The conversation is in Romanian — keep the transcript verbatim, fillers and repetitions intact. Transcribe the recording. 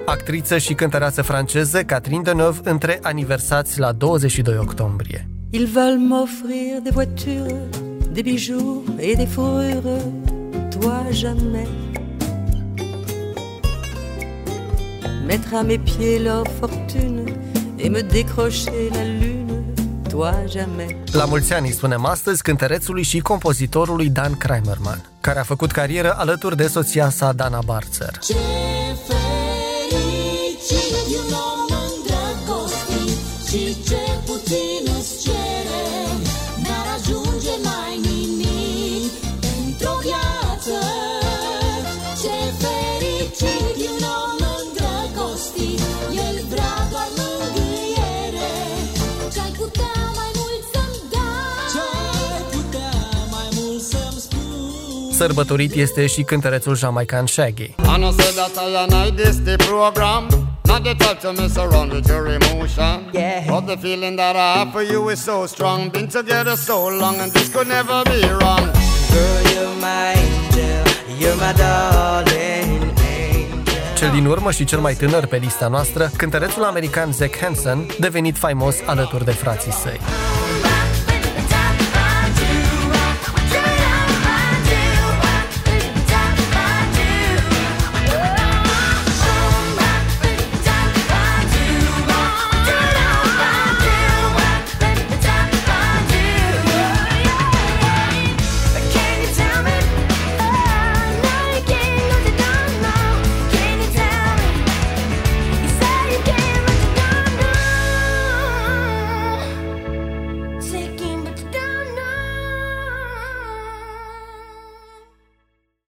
Actriță și cântăreață franceză Catherine Deneuve între aniversați la douăzeci și doi octombrie. Ils veulent m'offrir des voitures, des bijoux et des fourrures, toi jamais. Mettre à mes pieds leur fortune et me décrocher la lune, toi jamais. La mulți ani îi spunem astăzi cântărețului și compozitorului Dan Kramerman, care a făcut carieră alături de soția sa Dana Barzer. Ce fericit e un om îndrăgostit și ce puțin îți cere, n-ar ajunge mai nimic într-o viață. Ce fericit e un om îndrăgostit, el vrea doar mângâiere. Ce-ai putea mai mult să-mi dai, ce-ai putea mai mult să-mi spui. Sărbătorit este și cântărețul jamaican Shaggy. I know say that I and I this the program. Not the type to mess around with your emotion. Yeah. But the feeling that I have for you is so strong. Been together so long and this could never be wrong. Girl, you're my angel, you're my darling angel. Cel din urmă și cel mai tânăr pe lista noastră, cântărețul american Zac Hanson, devenit faimos alături de frații săi.